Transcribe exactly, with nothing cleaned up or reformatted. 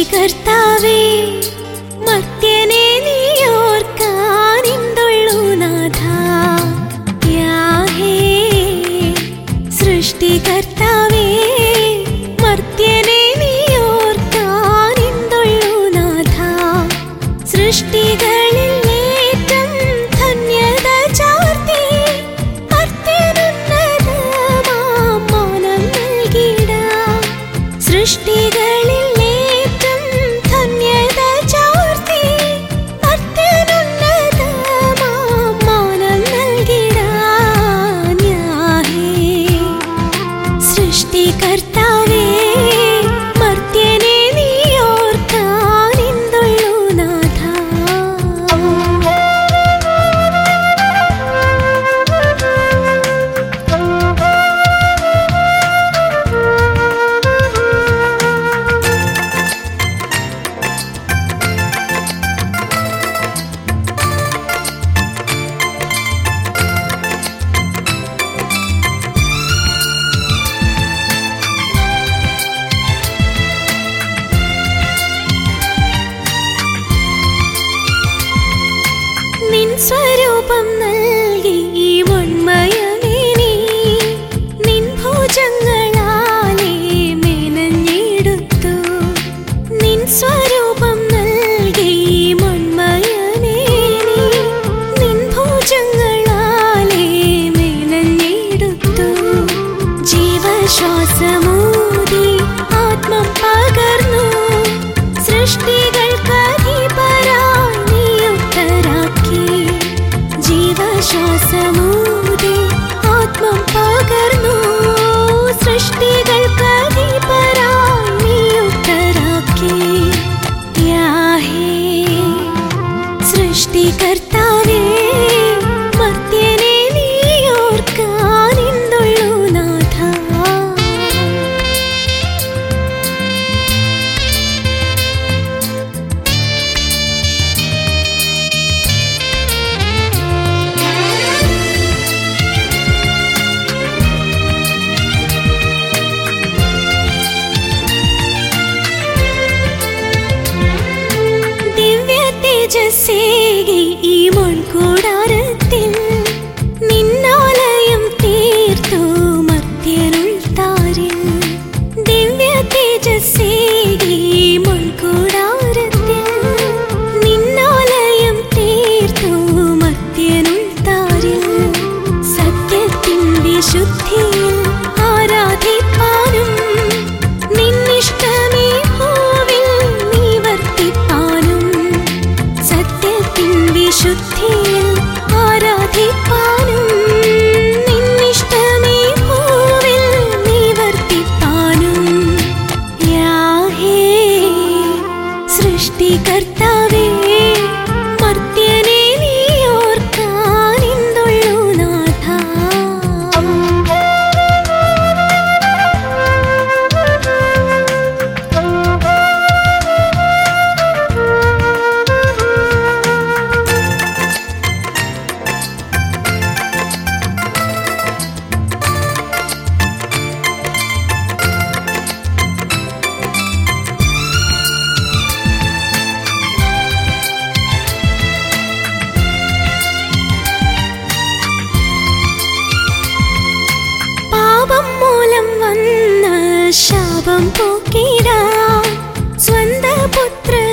സൃഷ്ടികർത്താവേ മർത്യനെ നീയോർക്കാനെന്തുള്ളു നാഥാ. യാഹേ സൃഷ്ടികർത്താവേ മർത്യനെ നീയോർക്കാനെന്തുള്ളു നാഥാ. സൃഷ്ടികളിൽ ഏറ്റം ധന്യത ചാർത്തി മർത്യനുന്നതമാം മാനം നൽകിടാം. സൃഷ്ടികളിൽ സൃഷ്ടികർത്താവേ മർത്യനെ നീയോർക്കാനെന്തുള്ളു നാഥാ. നിൻ സ്വരൂപം നൽകി ഈ മൺമയമേ നീ നിൻ ഭുജങ്ങളാലേ മെനഞ്ഞെടുത്തു. നിൻ സ്വരൂപം നൽകി ഈ മൺമയമേ നീ നിൻ ഭുജങ്ങളാലേ മെനഞ്ഞെടുത്തു. ജീവശ്വാസമൂതി ആത്മം പകർന്നു സൃഷ്ടികൾക്കധിപരായി നിയുക്തരാക്കി. ജീവശ്വാസമൂതി ആത്മം പകർന്നു സൃഷ്ടികൾക്കധിപരായി നിയുക്തരാക്കി. യാഹേ സൃഷ്ടികർത്താവേ മർത്യനെ നീയോർക്കാനെന്തുള്ളു നാഥാ. തേജസ്സേകി ഈ മൺകൂടാരത്തിൽ നിന്നാലയം തീർത്തു മർത്യനുൾത്താരിൽ. ദിവ്യ തേജസ്സേകി ഈ മൺകൂടാരത്തിൽ നിന്നാലയം തീർത്തു മർത്യനുൾത്താരിൽ. സത്യത്തിൻ വിശുദ്ധിയിൽ ആരാധിപ്പാനും നിന്നിഷ്ടമേ ഭൂവിൽ നിവർത്തിപ്പാനും. വിശുദ്ധിയിൽ ആരാധിപ്പാനും നിന്നിഷ്ടമേ ഭൂവിൽ നിവർത്തിപ്പാനും. യാഹേ സൃഷ്ടികർത്താവേ മർത്യനെ നീയോർക്കാനെന്തുള്ളു നാഥാ. പാപം മൂലം വന്ന ശാപം പോക്കിടാൻ സ്വന്തം പുത്ര